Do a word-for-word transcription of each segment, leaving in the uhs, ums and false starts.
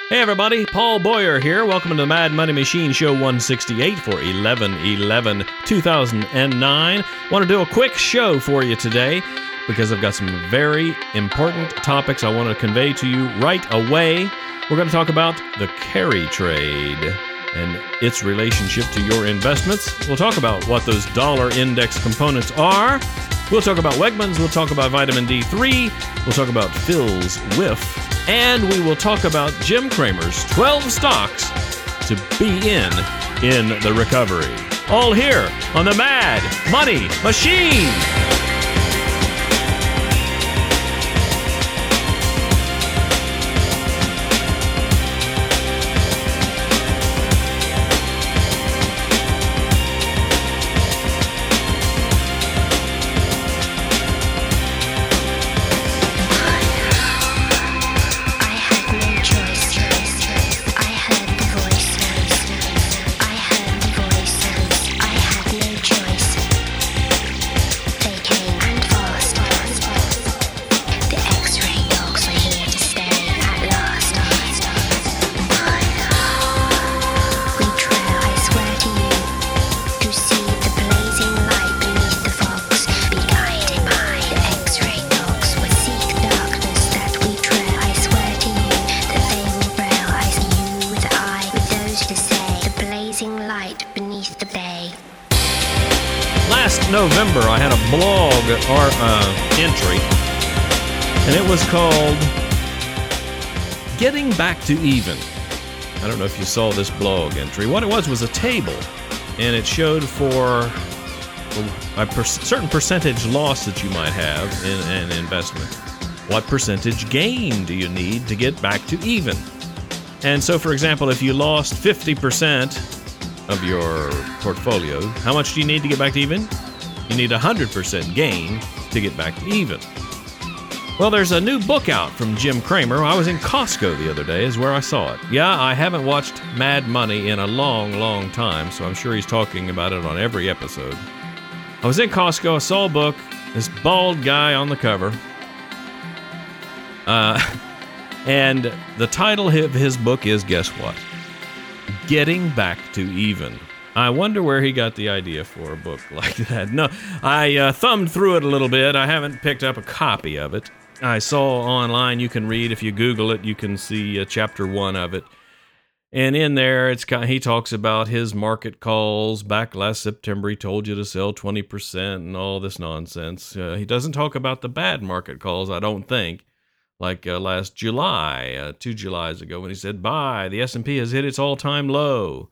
Hey everybody, Paul Boyer here. Welcome to the Mad Money Machine Show one sixty-eight for eleven eleven two thousand nine. Want to do a quick show for you today because I've got some very important topics I want to convey to you right away. We're going to talk about the carry trade and its relationship to your investments. We'll talk about what those dollar index components are. We'll talk about Wegmans. We'll talk about vitamin D three. We'll talk about Phil's Whiff. And we will talk about Jim Cramer's twelve stocks to be in in the recovery. All here on the Mad Money Machine. November, I had a blog or uh, entry, and it was called Getting Back to Even. I don't know if you saw this blog entry. What it was was a table, and it showed for a per- certain percentage loss that you might have in an investment. What percentage gain do you need to get back to even? And so, for example, if you lost fifty percent of your portfolio, how much do you need to get back to even? You need one hundred percent gain to get back to even. Well, there's a new book out from Jim Cramer. I was in Costco the other day is where I saw it. Yeah, I haven't watched Mad Money in a long, long time, so I'm sure he's talking about it on every episode. I was in Costco, I saw a book, this bald guy on the cover. Uh, and the title of his book is, guess what? Getting Back to Even. I wonder where he got the idea for a book like that. No, I uh, thumbed through it a little bit. I haven't picked up a copy of it. I saw online, you can read, if you Google it, you can see uh, chapter one of it. And in there, it's kind of, he talks about his market calls. Back last September, he told you to sell twenty percent and all this nonsense. Uh, he doesn't talk about the bad market calls, I don't think. Like uh, last July, uh, two Julys ago, when he said, buy, the S and P has hit its all-time low.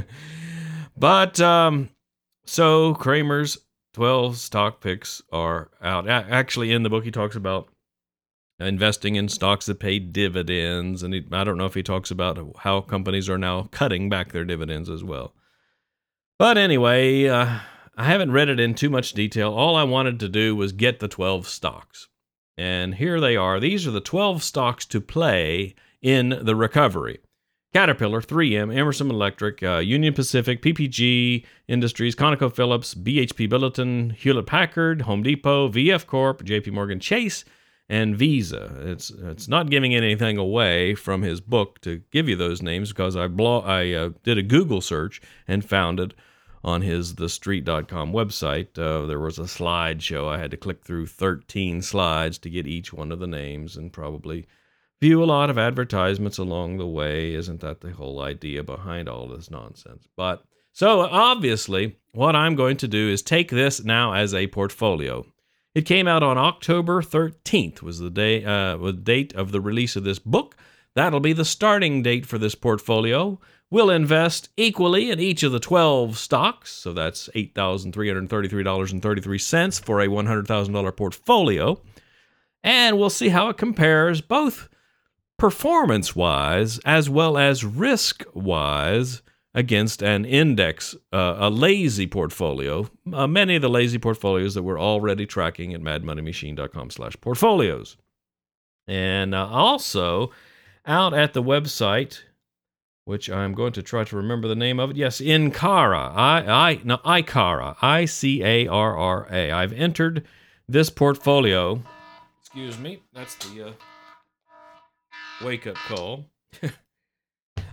But, um, so Cramer's twelve stock picks are out. A- actually, in the book, he talks about investing in stocks that pay dividends. And he, I don't know if he talks about how companies are now cutting back their dividends as well. But anyway, uh, I haven't read it in too much detail. All I wanted to do was get the twelve stocks. And here they are. These are the twelve stocks to play in the recovery. Caterpillar, three M, Emerson Electric, uh, Union Pacific, P P G Industries, ConocoPhillips, B H P Billiton, Hewlett-Packard, Home Depot, V F Corp, J P Morgan Chase, and Visa. It's it's not giving anything away from his book to give you those names because I blo- I uh, did a Google search and found it on his the street dot com website. Uh, there was a slideshow. I had to click through thirteen slides to get each one of the names and probably view a lot of advertisements along the way. Isn't that the whole idea behind all this nonsense? But so obviously, what I'm going to do is take this now as a portfolio. It came out on October thirteenth, was the day, uh, the date of the release of this book. That'll be the starting date for this portfolio. We'll invest equally in each of the twelve stocks, so that's eight thousand three hundred thirty-three dollars and thirty-three cents for a one hundred thousand dollars portfolio. And we'll see how it compares both performance-wise as well as risk-wise against an index, uh, a lazy portfolio, uh, many of the lazy portfolios that we're already tracking at mad money machine dot com slash portfolios. And uh, also, out at the website, which I'm going to try to remember the name of it, yes, Incara, I, I, no, Icara, I C A R R A. I've entered this portfolio, excuse me, that's the... Uh, wake-up call.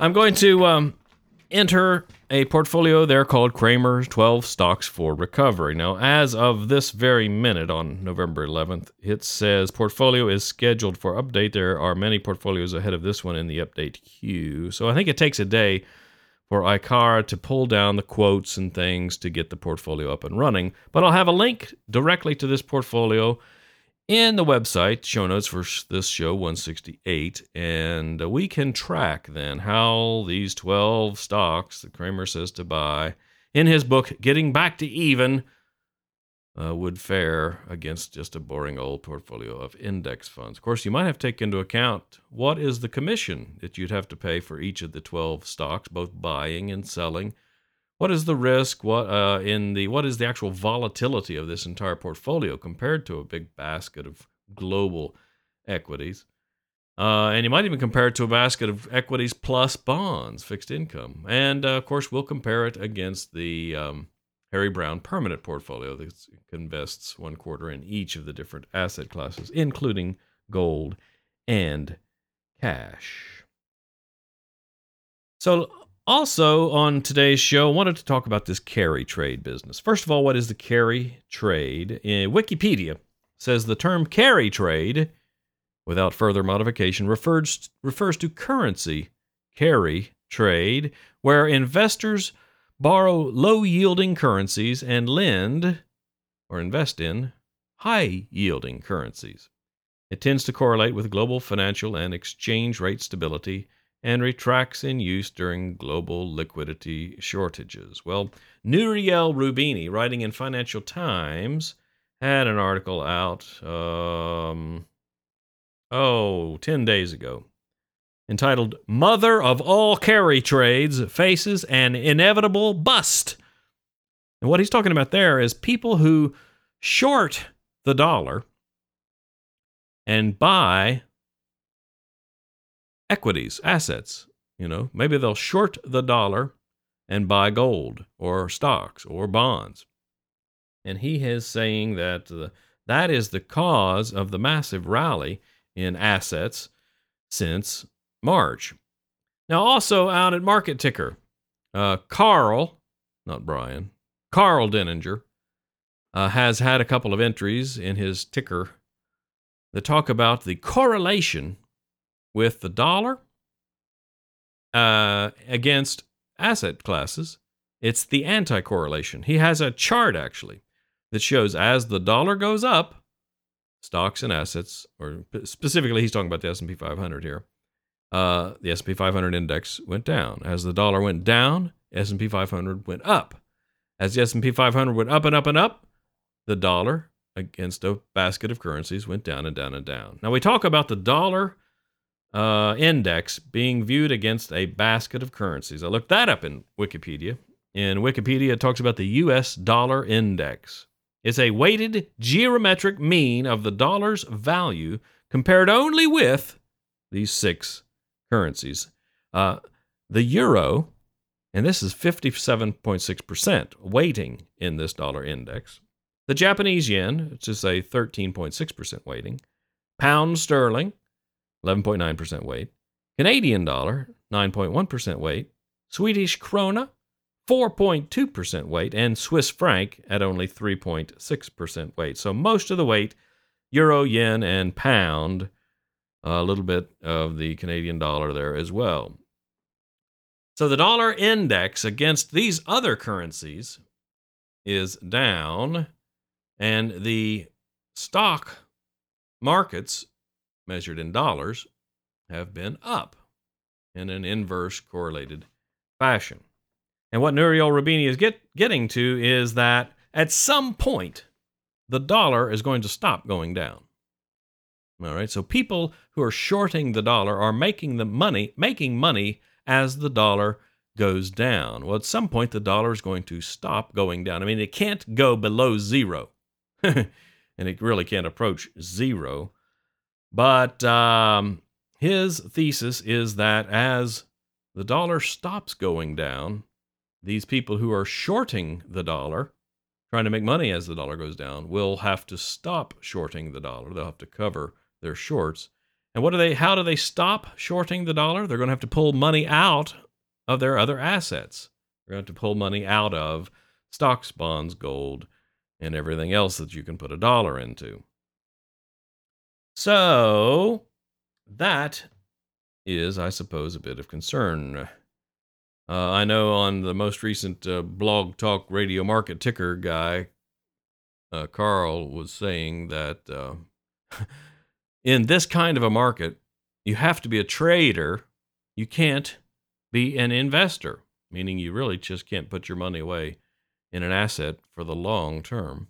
I'm going to um, enter a portfolio there called Cramer's twelve Stocks for Recovery. Now, as of this very minute on November eleventh, it says portfolio is scheduled for update. There are many portfolios ahead of this one in the update queue. So I think it takes a day for Icara to pull down the quotes and things to get the portfolio up and running. But I'll have a link directly to this portfolio in the website, show notes for this show one sixty-eight, and we can track then how these twelve stocks that Cramer says to buy in his book, Getting Back to Even, uh, would fare against just a boring old portfolio of index funds. Of course, you might have to take into account what is the commission that you'd have to pay for each of the twelve stocks, both buying and selling. What is the risk? What uh, in the what is the actual volatility of this entire portfolio compared to a big basket of global equities? Uh, and you might even compare it to a basket of equities plus bonds, fixed income. And uh, of course, we'll compare it against the um, Harry Browne permanent portfolio that invests one quarter in each of the different asset classes, including gold and cash. So, also, on today's show, I wanted to talk about this carry trade business. First of all, what is the carry trade? In Wikipedia says the term carry trade, without further modification, refers, refers to currency carry trade, where investors borrow low-yielding currencies and lend or invest in high-yielding currencies. It tends to correlate with global financial and exchange rate stability and retracts in use during global liquidity shortages. Well, Nouriel Roubini, writing in Financial Times, had an article out, um, oh, ten days ago, entitled, Mother of All Carry Trades Faces an Inevitable Bust. And what he's talking about there is people who short the dollar and buy equities, assets. You know, maybe they'll short the dollar and buy gold or stocks or bonds. And he is saying that the, that is the cause of the massive rally in assets since March. Now, also out at Market Ticker, uh, Carl, not Brian, Carl Denninger, uh, has had a couple of entries in his ticker that talk about the correlation with the dollar uh, against asset classes. It's the anti-correlation. He has a chart, actually, that shows as the dollar goes up, stocks and assets, or specifically he's talking about the S and P five hundred here, uh, the S and P five hundred index went down. As the dollar went down, S and P five hundred went up. As the S and P five hundred went up and up and up, the dollar against a basket of currencies went down and down and down. Now, we talk about the dollar Uh, index being viewed against a basket of currencies. I looked that up in Wikipedia. In Wikipedia, it talks about the U S dollar index. It's a weighted geometric mean of the dollar's value compared only with these six currencies. Uh, the euro, and this is fifty-seven point six percent weighting in this dollar index. The Japanese yen, which is a thirteen point six percent weighting. Pound sterling, eleven point nine percent weight. Canadian dollar, nine point one percent weight. Swedish krona, four point two percent weight. And Swiss franc at only three point six percent weight. So most of the weight, euro, yen, and pound, a little bit of the Canadian dollar there as well. So the dollar index against these other currencies is down, and the stock markets measured in dollars, have been up in an inverse correlated fashion. And what Nouriel Roubini is get, getting to is that at some point, the dollar is going to stop going down. All right, so people who are shorting the dollar are making the money, making money as the dollar goes down. Well, at some point, the dollar is going to stop going down. I mean, it can't go below zero, and it really can't approach zero. But um, his thesis is that as the dollar stops going down, these people who are shorting the dollar, trying to make money as the dollar goes down, will have to stop shorting the dollar. They'll have to cover their shorts, And what do they? How do they stop shorting the dollar? They're going to have to pull money out of their other assets. They're going to have to pull money out of stocks, bonds, gold, and everything else that you can put a dollar into. So that is, I suppose, a bit of concern. Uh, I know on the most recent uh, Blog Talk Radio Market Ticker guy, uh, Carl was saying that uh, in this kind of a market, you have to be a trader. You can't be an investor, meaning you really just can't put your money away in an asset for the long term.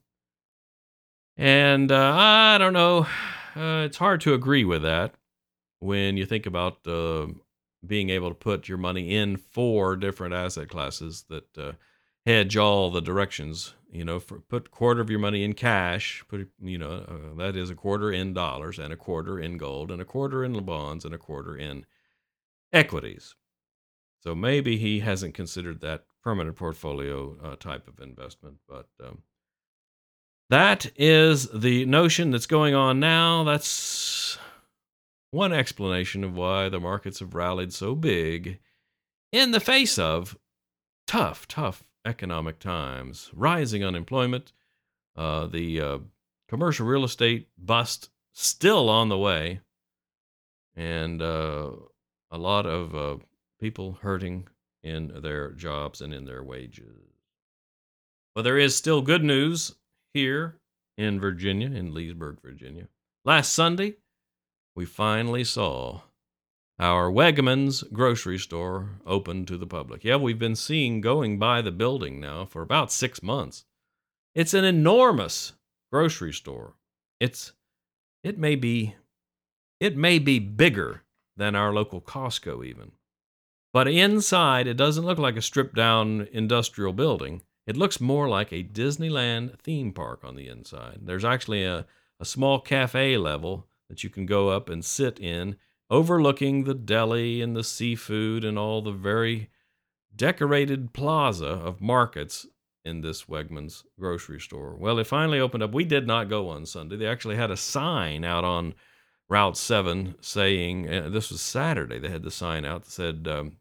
And uh, I don't know, uh, it's hard to agree with that when you think about uh, being able to put your money in four different asset classes that uh, hedge all the directions. You know, for, put a quarter of your money in cash, put, you know, uh, that is a quarter in dollars and a quarter in gold and a quarter in bonds and a quarter in equities. So maybe he hasn't considered that permanent portfolio uh, type of investment, but um, that is the notion that's going on now. That's one explanation of why the markets have rallied so big in the face of tough, tough economic times, rising unemployment, uh, the uh, commercial real estate bust still on the way, and uh, a lot of uh, people hurting in their jobs and in their wages. But there is still good news here in Virginia, in Leesburg, Virginia. Last Sunday, we finally saw our Wegmans grocery store open to the public. Yeah, we've been seeing going by the building now for about six months. It's an enormous grocery store. It's it may be it may be bigger than our local Costco even. But inside, it doesn't look like a stripped down industrial building. It looks more like a Disneyland theme park on the inside. There's actually a, a small cafe level that you can go up and sit in, overlooking the deli and the seafood and all the very decorated plaza of markets in this Wegmans grocery store. Well, it finally opened up. We did not go on Sunday. They actually had a sign out on Route seven saying, uh, this was Saturday, they had the sign out that said, um,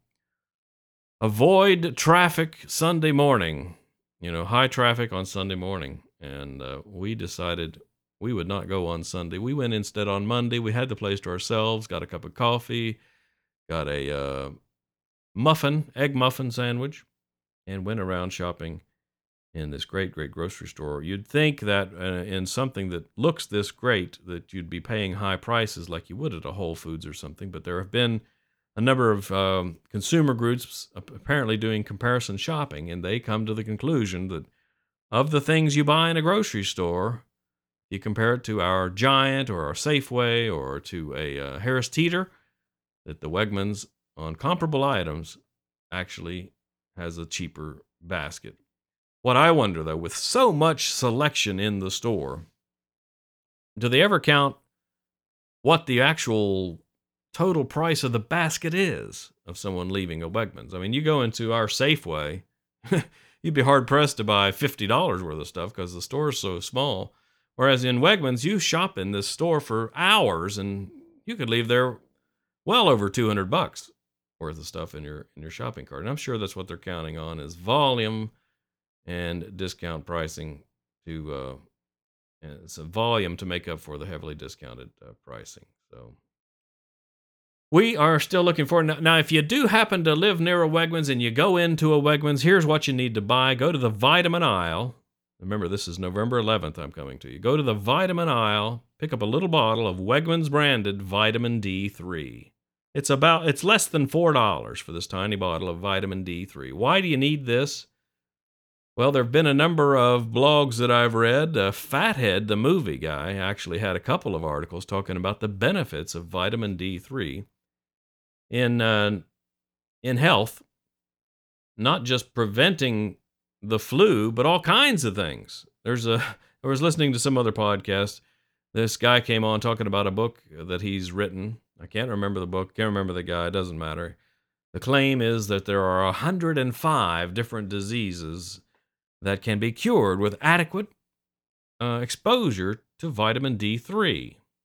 avoid traffic Sunday morning, you know, high traffic on Sunday morning. And uh, we decided we would not go on Sunday. We went instead on Monday. We had the place to ourselves, got a cup of coffee, got a uh, muffin, egg muffin sandwich, and went around shopping in this great, great grocery store. You'd think that uh, in something that looks this great, that you'd be paying high prices like you would at a Whole Foods or something, but there have been a number of um, consumer groups apparently doing comparison shopping, and they come to the conclusion that of the things you buy in a grocery store, you compare it to our Giant or our Safeway or to a uh, Harris Teeter, that the Wegmans on comparable items actually has a cheaper basket. What I wonder, though, with so much selection in the store, do they ever count what the actual total price of the basket is of someone leaving a Wegmans? I mean, you go into our Safeway, you'd be hard-pressed to buy fifty dollars worth of stuff because the store is so small. Whereas in Wegmans, you shop in this store for hours, and you could leave there well over two hundred bucks worth of stuff in your in your shopping cart. And I'm sure that's what they're counting on is volume and discount pricing to uh, it's a volume to make up for the heavily discounted uh, pricing. So we are still looking for now, now. If you do happen to live near a Wegmans and you go into a Wegmans, here's what you need to buy. Go to the vitamin aisle. Remember, this is November eleventh. I'm coming to you. Go to the vitamin aisle. Pick up a little bottle of Wegmans branded vitamin D three. It's about it's less than four dollars for this tiny bottle of vitamin D three. Why do you need this? Well, there have been a number of blogs that I've read. Uh, Fathead, the movie guy, actually had a couple of articles talking about the benefits of vitamin D three in uh, in health, not just preventing the flu, but all kinds of things. There's a I was listening to some other podcast. This guy came on talking about a book that he's written. I can't remember the book, can't remember the guy, it doesn't matter. The claim is that there are one hundred five different diseases that can be cured with adequate uh, exposure to vitamin D three.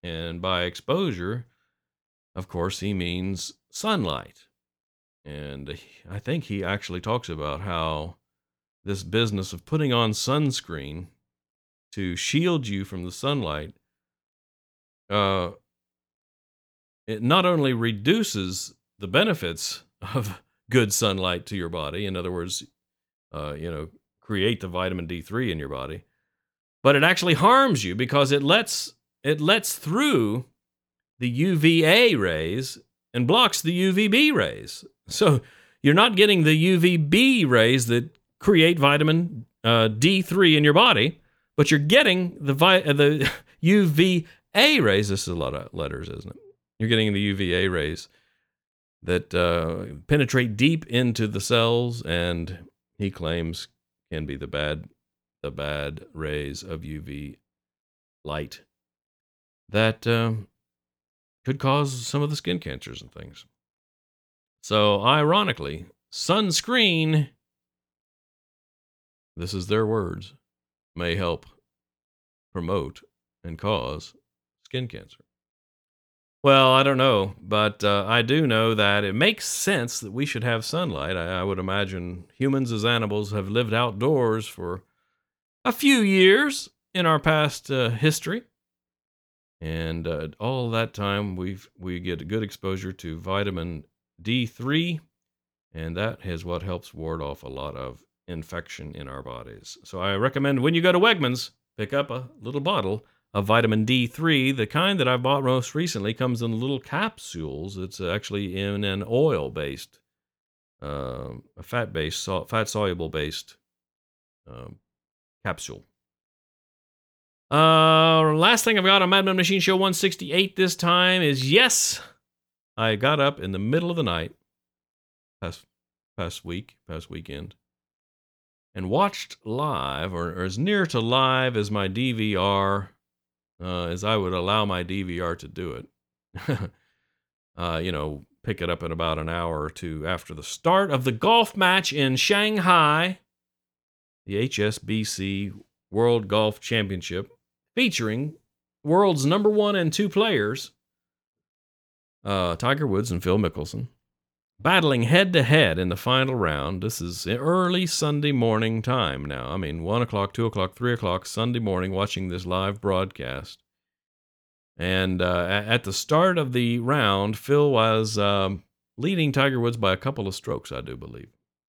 And by exposure, of course, he means sunlight. And I think he actually talks about how this business of putting on sunscreen to shield you from the sunlight, uh, it not only reduces the benefits of good sunlight to your body, in other words, uh, you know, create the vitamin D three in your body, but it actually harms you because it lets it lets through the U V A rays and blocks the U V B rays. So you're not getting the U V B rays that create vitamin uh, D three in your body, but you're getting the vi- uh, the U V A rays. This is a lot of letters, isn't it? You're getting the U V A rays that uh, penetrate deep into the cells, and he claims can be the bad, the bad rays of U V light that um, could cause some of the skin cancers and things. So, ironically, sunscreen, this is their words, may help promote and cause skin cancer. Well, I don't know, but uh, I do know that it makes sense that we should have sunlight. I, I would imagine humans as animals have lived outdoors for a few years in our past uh, history. And uh, all that time, we've we get a good exposure to vitamin D three, and that is what helps ward off a lot of infection in our bodies. So I recommend when you go to Wegmans, pick up a little bottle of vitamin D three. The kind that I bought most recently comes in little capsules. It's actually in an oil-based, uh, a fat-based, fat-soluble-based um, capsule. Uh, last thing I've got on Madman Machine Show one sixty-eight this time is, yes, I got up in the middle of the night, past, past week, past weekend, and watched live, or, or as near to live as my D V R, uh, as I would allow my D V R to do it. uh, you know, pick it up in about an hour or two after the start of the golf match in Shanghai, the H S B C World Golf Championship, featuring world's number one and two players, uh, Tiger Woods and Phil Mickelson, battling head-to-head in the final round. This is early Sunday morning time now. I mean, one o'clock, two o'clock, three o'clock Sunday morning, watching this live broadcast. And uh, at the start of the round, Phil was um, leading Tiger Woods by a couple of strokes, I do believe.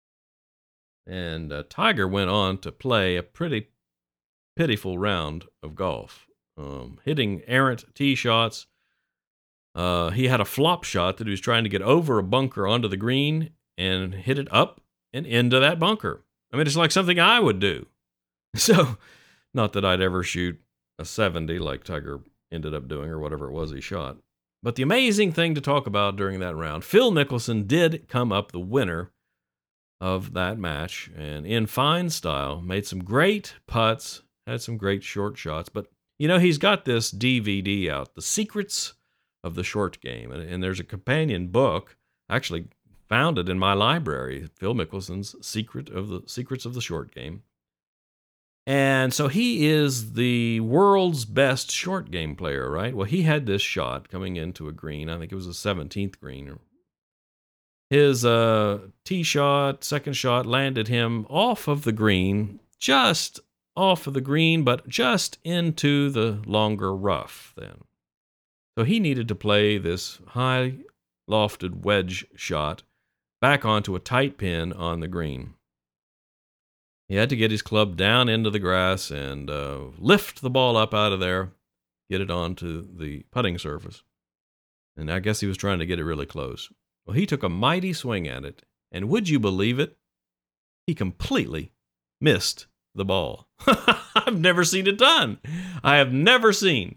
And uh, Tiger went on to play a pretty pitiful round of golf, um, hitting errant tee shots. Uh, he had a flop shot that he was trying to get over a bunker onto the green and hit it up and into that bunker. I mean, it's like something I would do. So, not that I'd ever shoot a seventy like Tiger ended up doing or whatever it was he shot. But the amazing thing to talk about during that round, Phil Mickelson did come up the winner of that match, and in fine style, made some great putts, had some great short shots. But, you know, he's got this D V D out, The Secrets of the Short Game. And, and there's a companion book, actually found it in my library, Phil Mickelson's Secret of the Secrets of the Short Game. And so he is the world's best short game player, right? Well, he had this shot coming into a green. I think it was a seventeenth green. His uh, tee shot, second shot, landed him off of the green, just off of the green, but just into the longer rough then. So he needed to play this high lofted wedge shot back onto a tight pin on the green. He had to get his club down into the grass and uh, lift the ball up out of there, get it onto the putting surface. And I guess he was trying to get it really close. Well, he took a mighty swing at it, and would you believe it? He completely missed the ball. I've never seen it done. I have never seen,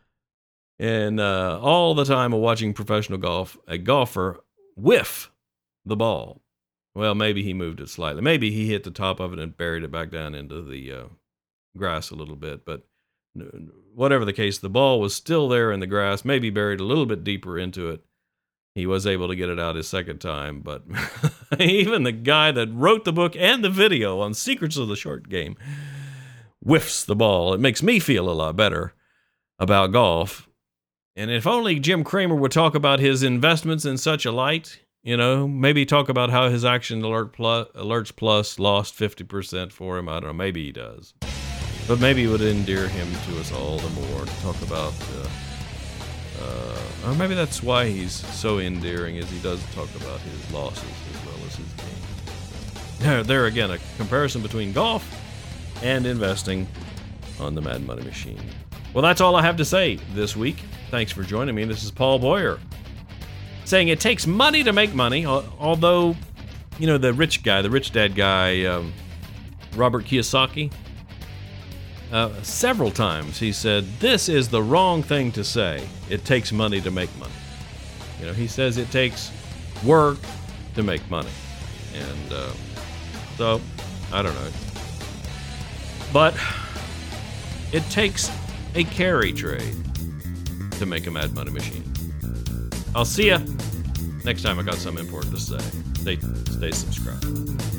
in uh, all the time of watching professional golf, a golfer whiff the ball. Well, maybe he moved it slightly. Maybe he hit the top of it and buried it back down into the uh, grass a little bit. But whatever the case, the ball was still there in the grass, maybe buried a little bit deeper into it. He was able to get it out his second time. But even the guy that wrote the book and the video on Secrets of the Short Game whiffs the ball. It makes me feel a lot better about golf. And if only Jim Cramer would talk about his investments in such a light, you know, maybe talk about how his Action Alert Plus, Alerts Plus lost fifty percent for him. I don't know. Maybe he does. But maybe it would endear him to us all the more to talk about, uh, uh, or maybe that's why he's so endearing, is he does talk about his losses as well as his gains. There, there again, a comparison between golf and investing on the Mad Money Machine. Well, that's all I have to say this week. Thanks for joining me. This is Paul Boyer, saying it takes money to make money, although, you know, the rich guy, the rich dad guy, um, Robert Kiyosaki, uh, several times he said, this is the wrong thing to say. It takes money to make money. You know, he says it takes work to make money. And uh, so, I don't know. But it takes a carry trade to make a Mad Money Machine. I'll see ya next time I got something important to say. Stay, stay subscribed.